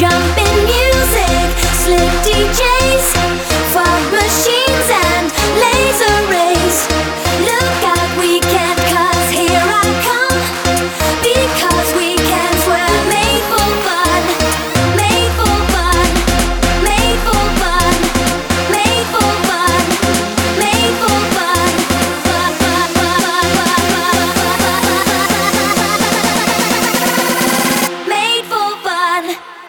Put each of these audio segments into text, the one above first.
Jumping music, slick DJs, fog machines and laser rays. Look out, weekend, 'cause here I come. Because weekends were made for fun. Made for fun. Made for fun. Made for fun. Made for fun. Fun, fun, fun, fun, fun. Made for fun.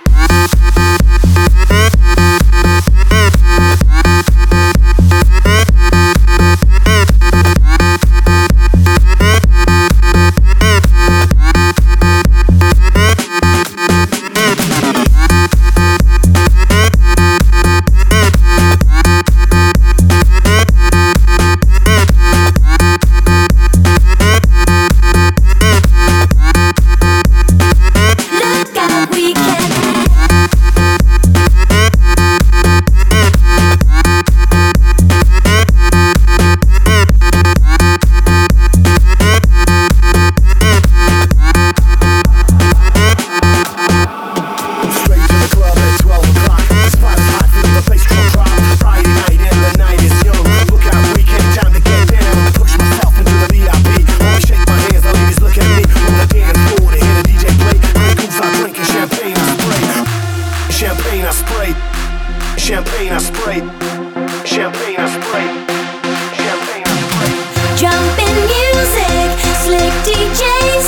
Look out, weekend. Straight to the club at 12 o'clock. The spot is hot, feel the bass drum drop. Friday night and the night is young. Look out, weekend, time to get down. Push myself into the VIP. Only shake my hands, the ladies look at me. On the dance floor to hear the DJ play. Grey Goose, I'm drinking champagne, I spray. Champagne, I spray. Champagne, I spray. Champagne, I spray. Champagne, I spray. Jumping music, slick DJs,